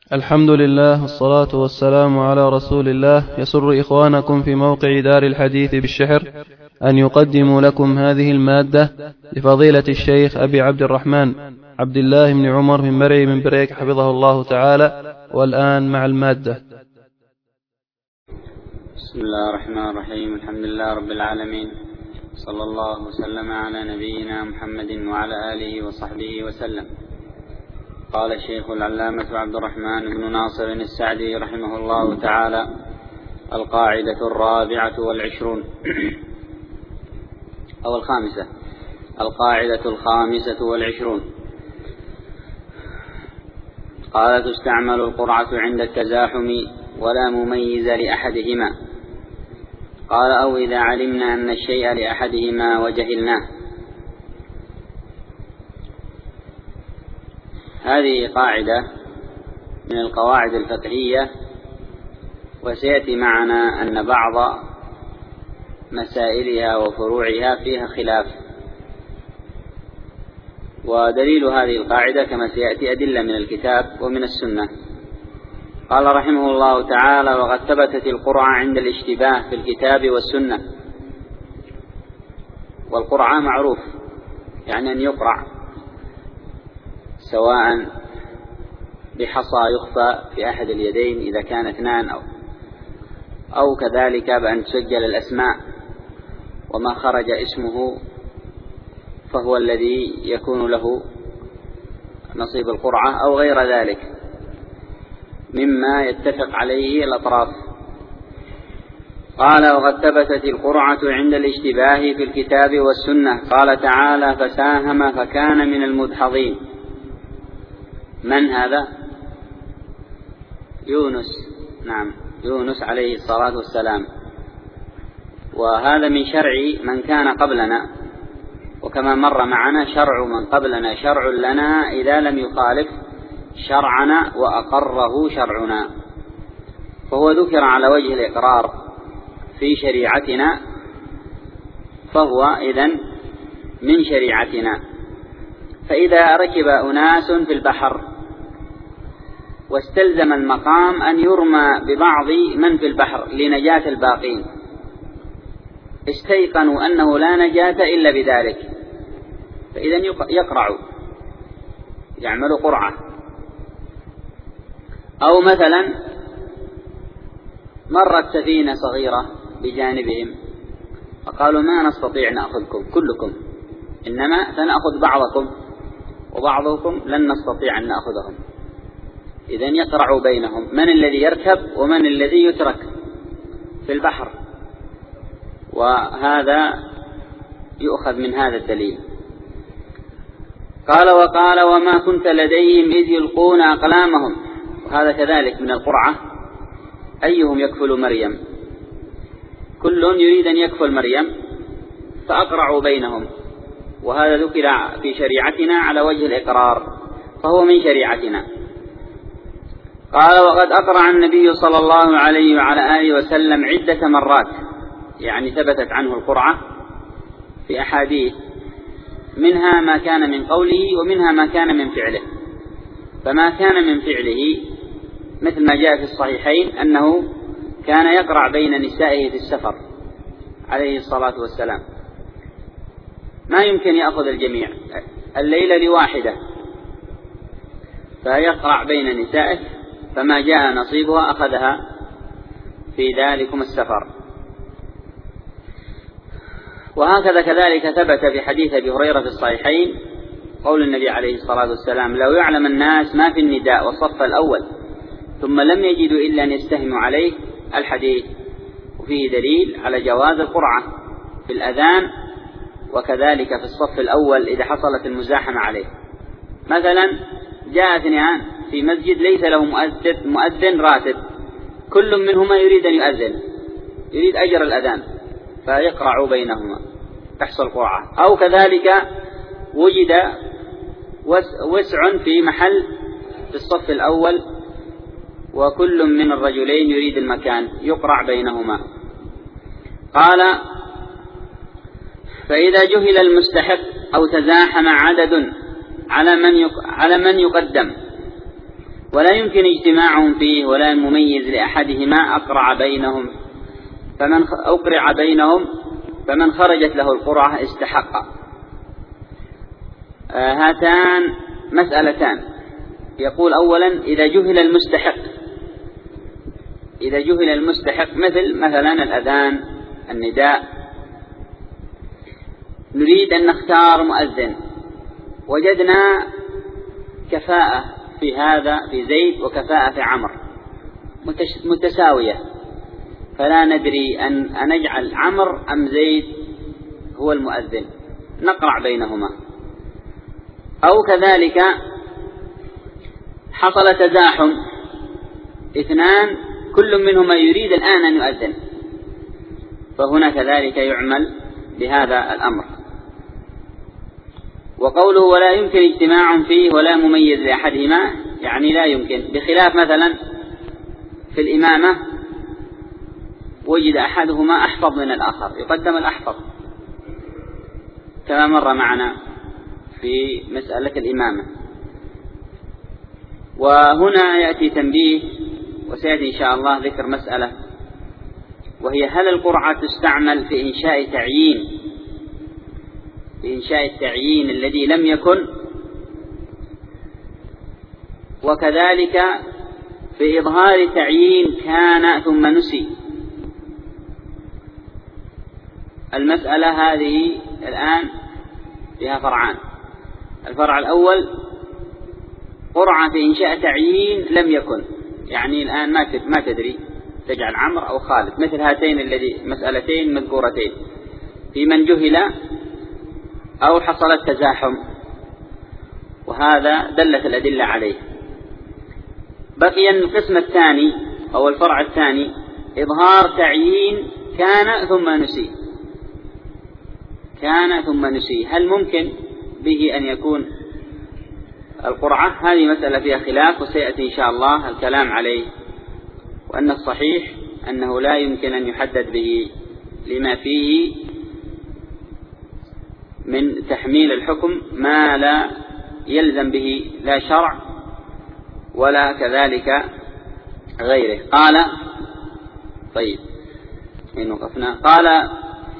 الحمد لله والصلاة والسلام على رسول الله. يسر إخوانكم في موقع دار الحديث بالشحر أن يقدموا لكم هذه المادة لفضيلة الشيخ أبي عبد الرحمن عبد الله بن عمر بن مرعي من بريك حفظه الله تعالى. والآن مع المادة. بسم الله الرحمن الرحيم. الحمد لله رب العالمين، صلى الله وسلم على نبينا محمد وعلى آله وصحبه وسلم. قال الشيخ العلامة عبد الرحمن بن ناصر السعدي رحمه الله تعالى: القاعدة الرابعة والعشرون أو الخامسة، القاعدة الخامسة والعشرون. قال: تستعمل القرعة عند التزاحم ولا مميز لأحدهما. قال: أو إذا علمنا أن الشيء لأحدهما وجهلناه. هذه قاعدة من القواعد الفقهية، وسيأتي معنا أن بعض مسائلها وفروعها فيها خلاف، ودليل هذه القاعدة كما سيأتي أدلة من الكتاب ومن السنة. قال رحمه الله تعالى: وقد ثبتت القرعة عند الاشتباه في الكتاب والسنة. والقرعة معروف، يعني أن يقرع سواء بحصى يخفى في أحد اليدين إذا كان اثنان، أو كذلك بأن تسجل الأسماء وما خرج اسمه فهو الذي يكون له نصيب القرعة، أو غير ذلك مما يتفق عليه الأطراف. قال: وقد ثبتت القرعة عند الاشتباه في الكتاب والسنة. قال تعالى: فساهم فكان من المدحضين. من هذا؟ يونس. نعم، يونس عليه الصلاة والسلام. وهذا من شرع من كان قبلنا، وكما مر معنا شرع من قبلنا شرع لنا إذا لم يخالف شرعنا وأقره شرعنا، فهو ذكر على وجه الإقرار في شريعتنا، فهو إذن من شريعتنا. فإذا ركب أناس في البحر واستلزم المقام أن يرمى ببعض من في البحر لنجاة الباقين، استيقنوا أنه لا نجاة إلا بذلك، فإذن يقرعوا، يعملوا قرعة. أو مثلا مرت سفينة صغيرة بجانبهم فقالوا: ما نستطيع نأخذكم كلكم، إنما سنأخذ بعضكم وبعضكم لن نستطيع أن نأخذهم. إذن يقرعوا بينهم من الذي يركب ومن الذي يترك في البحر، وهذا يؤخذ من هذا الدليل. قال: وقال: وما كنت لديهم إذ يلقون أقلامهم. وهذا كذلك من القرعة، أيهم يكفل مريم، كل يريد أن يكفل مريم فأقرعوا بينهم، وهذا ذكر في شريعتنا على وجه الإقرار، فهو من شريعتنا. قال: وقد أقرع النبي صلى الله عليه وعلى آله وسلم عدة مرات، يعني ثبتت عنه القرعة في أحاديث، منها ما كان من قوله ومنها ما كان من فعله. فما كان من فعله مثل ما جاء في الصحيحين أنه كان يقرع بين نسائه في السفر عليه الصلاة والسلام، ما يمكن يأخذ الجميع الليلة لواحدة، فيقرع بين نسائه، فما جاء نصيبها أخذها في ذلكم السفر. وهكذا كذلك ثبت في حديث أبي هريرة في الصحيحين قول النبي عليه الصلاة والسلام: لو يعلم الناس ما في النداء والصف الأول ثم لم يجدوا إلا أن يستهموا عليه. الحديث وفيه دليل على جواز القرعة في الأذان، وكذلك في الصف الأول إذا حصلت المزاحمة عليه. مثلا جاء اثنان في مسجد ليس له مؤذن راتب، كل منهما يريد أن يؤذن، يريد أجر الأذان، فيقرع بينهما تحصل قرعة. أو كذلك وجد وسع في محل في الصف الأول وكل من الرجلين يريد المكان، يقرع بينهما. قال: فإذا جهل المستحق أو تزاحم عدد على من يقدم ولا يمكن اجتماعهم فيه ولا مميز لأحدهما أقرع بينهم فمن خرجت له القرعة استحق. هاتان مسألتان. يقول أولا إذا جهل المستحق مثلا الأذان النداء، نريد أن نختار مؤذن، وجدنا كفاءة في هذا في زيد وكفاءة في عمرو متساوية، فلا ندري أن نجعل عمرو أم زيد هو المؤذن، نقرع بينهما. أو كذلك حصل تزاحم، اثنان كل منهما يريد الآن أن يؤذن، فهنا كذلك يعمل بهذا الأمر. وقوله ولا يمكن اجتماع فيه ولا مميز لأحدهما، يعني لا يمكن، بخلاف مثلا في الإمامة وجد أحدهما أحفظ من الآخر يقدم الأحفظ، كما مر معنا في مسألة الإمامة. وهنا يأتي تنبيه، وسيأتي إن شاء الله ذكر مسألة، وهي هل القرعة تستعمل في إنشاء التعيين الذي لم يكن، وكذلك في إظهار تعيين كان ثم نسي. المسألة هذه الآن فيها فرعان. الفرع الأول قرعة في إنشاء تعيين لم يكن، يعني الآن ما تدري تجعل عمرو أو خالد، مثل هاتين مسألتين مذكورتين في من جهل أو حصل التزاحم، وهذا دلت الأدلة عليه. بقي القسم الثاني أو الفرع الثاني إظهار تعيين كان ثم نسي، هل ممكن به أن يكون القرعة؟ هذه مسألة فيها خلاف، وسيأتي إن شاء الله الكلام عليه، وأن الصحيح أنه لا يمكن أن يحدد به لما فيه من تحميل الحكم ما لا يلزم به لا شرع ولا كذلك غيره. قال طيب إن وقفنا. قال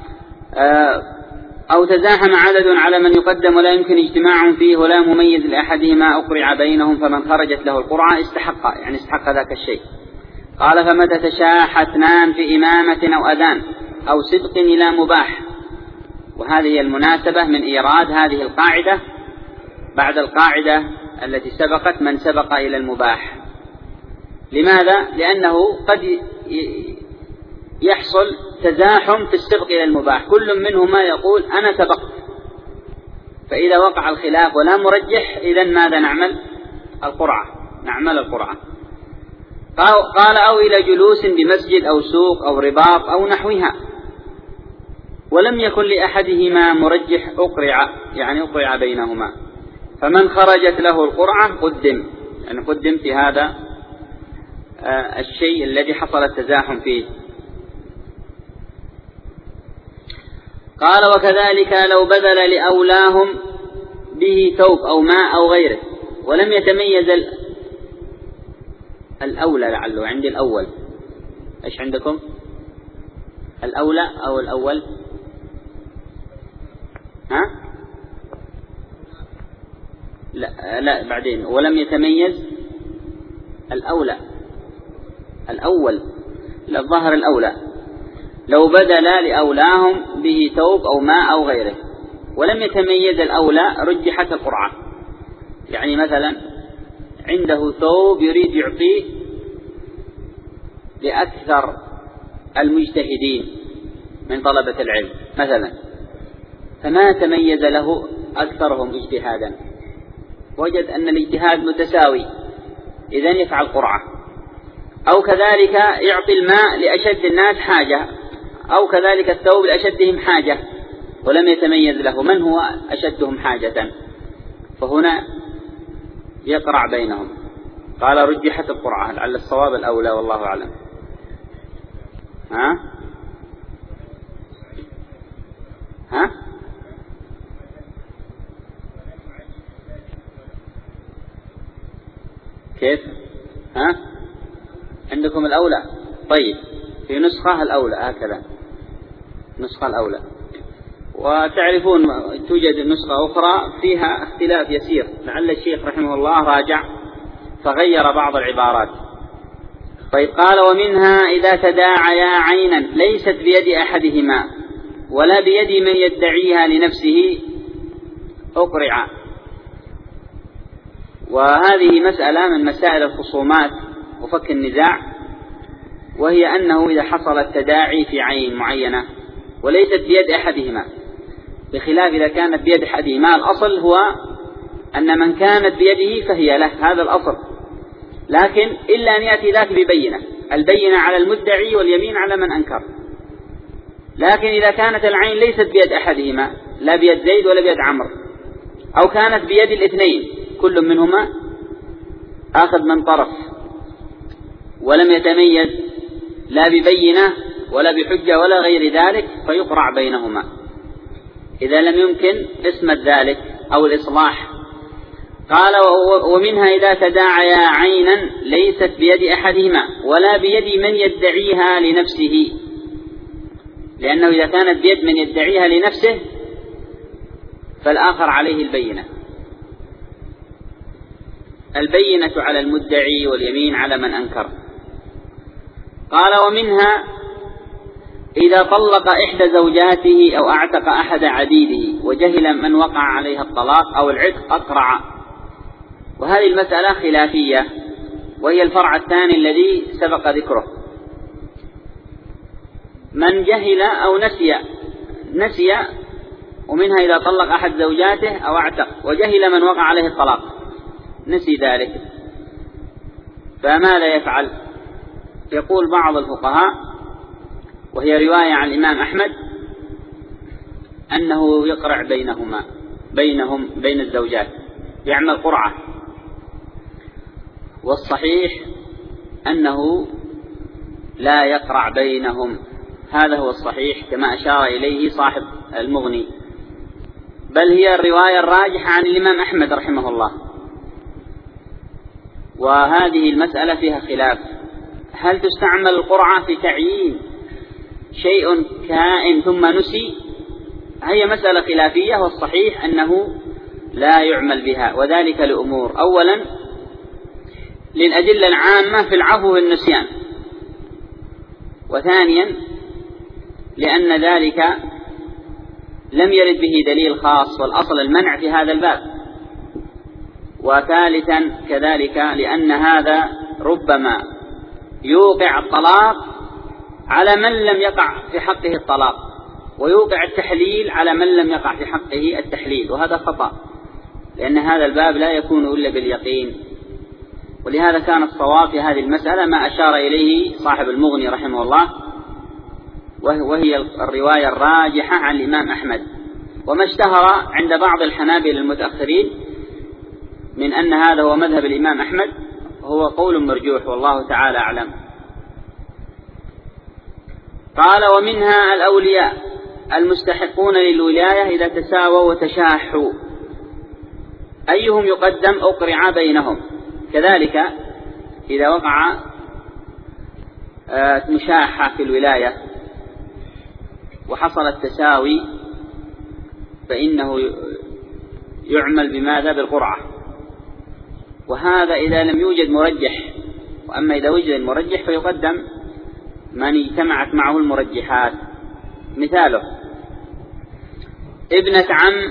أو تزاحم عدد على من يقدم ولا يمكن اجتماع فيه ولا مميز لأحدهما أقرع بينهم فمن خرجت له القرعة استحق ذاك الشيء. قال فمتى تشاح اثنان في إمامة أو أذان أو صدق إلى مباح. وهذه المناسبة من إيراد هذه القاعدة بعد القاعدة التي سبقت من سبق إلى المباح. لماذا؟ لأنه قد يحصل تزاحم في السبق إلى المباح، كل منهما يقول أنا سبقت، فإذا وقع الخلاف ولا مرجح إذن ماذا نعمل؟ القرعة. قال أو إلى جلوس بمسجد أو سوق أو رباط أو نحوها ولم يكن لأحدهما مرجح أقرع بينهما، فمن خرجت له القرعة قدم في هذا الشيء الذي حصل التزاحم فيه. قال وكذلك لو بذل لأولاهم به ثوب أو ماء أو غيره ولم يتميز الأولى، لعله عندي الأول، إيش عندكم؟ الأولى أو الأول؟ ها؟ لا بعدين. ولم يتميز الأول للظهر الأولى. لو بدل لأولاهم به ثوب أو ماء أو غيره ولم يتميز الأولى رجحت القرعة. يعني مثلا عنده ثوب يريد يعطيه لأكثر المجتهدين من طلبة العلم مثلا، فما تميز له أكثرهم اجتهادا، وجد أن الاجتهاد متساوي، إذن يفعل قرعة. أو كذلك يعطي الماء لأشد الناس حاجة، أو كذلك الثوب لأشدهم حاجة ولم يتميز له من هو أشدهم حاجة، فهنا يقرع بينهم. قال رجحت القرعة، لعل الصواب الأولى والله أعلم. ها كيف؟ ها؟ عندكم الأولى. طيب في نسخة الأولى هكذا، نسخة الأولى. وتعرفون توجد نسخة أخرى فيها اختلاف يسير، لعل الشيخ رحمه الله راجع فغير بعض العبارات. طيب قال ومنها إذا تداعيا عينا ليست بيد أحدهما ولا بيد من يدعيها لنفسه أقرع. وهذه مسألة من مسائل الخصومات وفك النزاع، وهي أنه إذا حصل التداعي في عين معينة وليست بيد أحدهما، بخلاف إذا كانت بيد أحدهما، الأصل هو أن من كانت بيده فهي له، هذا الأصل. لكن إلا أن يأتي ذاك ببينة، البينة على المدعي واليمين على من أنكر. لكن إذا كانت العين ليست بيد أحدهما، لا بيد زيد ولا بيد عمرو، أو كانت بيد الاثنين كل منهما آخذ من طرف ولم يتميز لا ببينة ولا بحجة ولا غير ذلك، فيقرع بينهما إذا لم يمكن اسم ذلك أو الإصلاح. قال ومنها إذا تداعيا عينا ليست بيد أحدهما ولا بيد من يدعيها لنفسه، لأنه إذا كانت بيد من يدعيها لنفسه فالآخر عليه البينة على المدعي واليمين على من أنكر. قال ومنها إذا طلق إحدى زوجاته أو أعتق أحد عبيده وجهل من وقع عليها الطلاق أو العتق أقرع. وهذه المسألة خلافية، وهي الفرع الثاني الذي سبق ذكره. من جهل أو نسي، ومنها إذا طلق أحد زوجاته أو أعتق وجهل من وقع عليه الطلاق، نسي ذلك، فماذا يفعل؟ يقول بعض الفقهاء، وهي رواية عن الإمام أحمد، أنه يقرع بين الزوجات، يعمل قرعة. والصحيح أنه لا يقرع بينهم، هذا هو الصحيح كما أشار إليه صاحب المغني، بل هي الرواية الراجحة عن الإمام أحمد رحمه الله. وهذه المسألة فيها خلاف، هل تستعمل القرعة في تعيين شيء كائن ثم نسي؟ هي مسألة خلافية، والصحيح أنه لا يعمل بها، وذلك لأمور: أولا للأدلة العامة في العفو والنسيان، وثانيا لأن ذلك لم يرد به دليل خاص، والأصل المنع في هذا الباب، وثالثا كذلك لأن هذا ربما يوقع الطلاق على من لم يقع في حقه الطلاق، ويوقع التحليل على من لم يقع في حقه التحليل، وهذا خطأ، لأن هذا الباب لا يكون إلا باليقين. ولهذا كان الصواب في هذه المسألة ما أشار إليه صاحب المغني رحمه الله، وهي الرواية الراجحة عن الإمام أحمد. وما اشتهر عند بعض الحنابلة المتأخرين من أن هذا هو مذهب الإمام أحمد هو قول مرجوح، والله تعالى أعلم. قال ومنها الأولياء المستحقون للولاية إذا تساووا وتشاحوا، أيهم يقدم أقرع بينهم. كذلك إذا وقع مشاحة في الولاية وحصل التساوي فإنه يعمل بماذا؟ بالقرعة. وهذا إذا لم يوجد مرجح، وأما إذا وجد المرجح فيقدم من اجتمعت معه المرجحات. مثاله: ابنة عم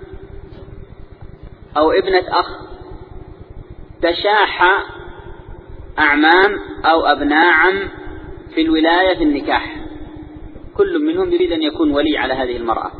أو ابنة أخ تشاح أعمام أو أبناء عم في الولاية في النكاح، كل منهم يريد أن يكون ولي على هذه المرأة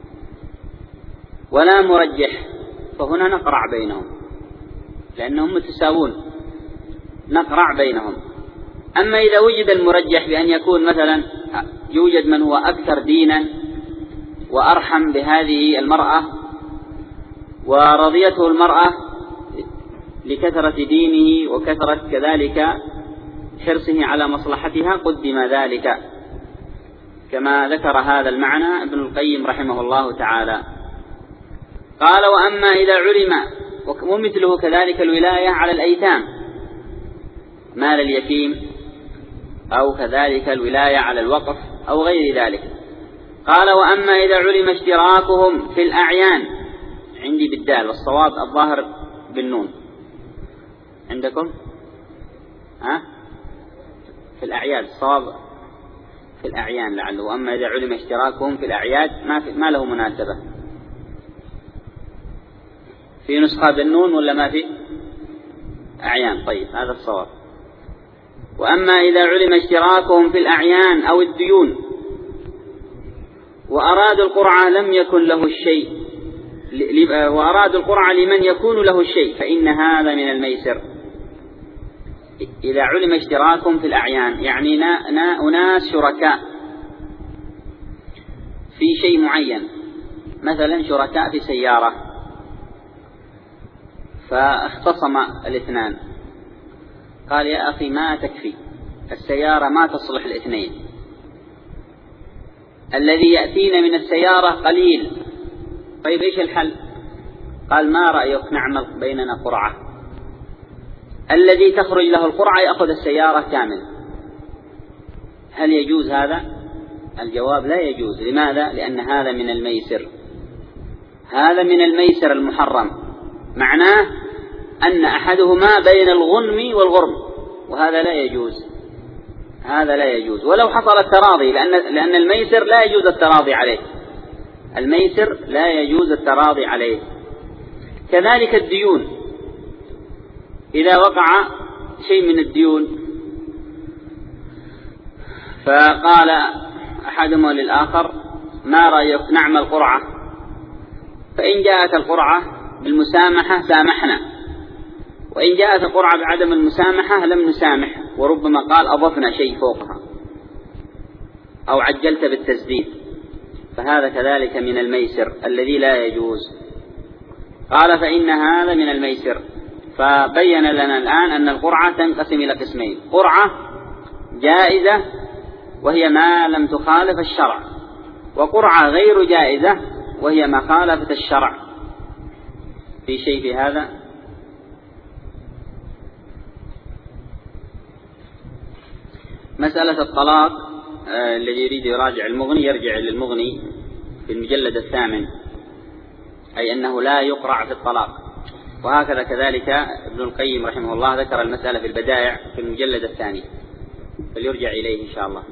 ولا مرجح، فهنا نقرع بينهم لأنهم متساوون، نقرع بينهم. أما إذا وجد المرجح بأن يكون مثلا يوجد من هو أكثر دينا وأرحم بهذه المرأة ورضيته المرأة لكثرة دينه وكثرة كذلك حرصه على مصلحتها، قدم ذلك، كما ذكر هذا المعنى ابن القيم رحمه الله تعالى. قال وأما إذا علم، ومثله كذلك الولاية على الأيتام، مال اليتيم أو كذلك الولاية على الوقف أو غير ذلك. قال وأما إذا علم اشتراكهم في الأعيان، عندي بالدال والصواب الظاهر بالنون عندكم في الأعياد، الصواب في الأعيان لعله، وأما إذا علم اشتراكهم في الأعياد ما له مناسبة. في نسخة بالنون ولا ما في أعيان؟ طيب هذا الصواب. وأما إذا علم اشتراكهم في الأعيان أو الديون وأرادوا القرعة لم يكن له الشيء، وأرادوا القرعة لمن يكون له الشيء فإن هذا من الميسر. إذا علم اشتراكهم في الأعيان يعني أناس شركاء في شيء معين، مثلا شركاء في سيارة فاختصم الاثنان، قال يا أخي ما تكفي السيارة، ما تصلح الاثنين، الذي يأتينا من السيارة قليل، طيب إيش الحل؟ قال ما رأيك نعمل بيننا قرعة، الذي تخرج له القرعة يأخذ السيارة كامل. هل يجوز هذا؟ الجواب لا يجوز. لماذا؟ لأن هذا من الميسر، هذا من الميسر المحرم، معناه أن أحدهما بين الغنم والغرم، وهذا لا يجوز، هذا لا يجوز ولو حصل التراضي، لأن الميسر لا يجوز التراضي عليه، الميسر لا يجوز التراضي عليه. كذلك الديون، إذا وقع شيء من الديون فقال أحدهما للآخر ما رأيك نعمل قرعة، فإن جاءت القرعة بالمسامحة سامحنا، وإن جاءت القرعة بعدم المسامحة لم نسامح، وربما قال أضفنا شيء فوقها أو عجلت بالتسديد، فهذا كذلك من الميسر الذي لا يجوز. قال فإن هذا من الميسر. فبين لنا الآن أن القرعة تنقسم إلى قسمين: قرعة جائزة وهي ما لم تخالف الشرع، وقرعة غير جائزة وهي ما خالفت الشرع. في شيء في هذا؟ مسألة الطلاق، الذي يريد يراجع المغني يرجع للمغني في المجلد 8، أي أنه لا يقرع في الطلاق. وهكذا كذلك ابن القيم رحمه الله ذكر المسألة في البدائع في المجلد 2، فليرجع إليه إن شاء الله.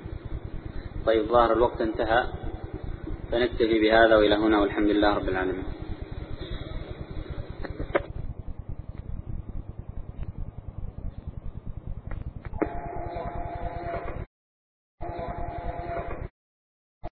طيب ظاهر الوقت انتهى، فنكتفي بهذا وإلى هنا، والحمد لله رب العالمين.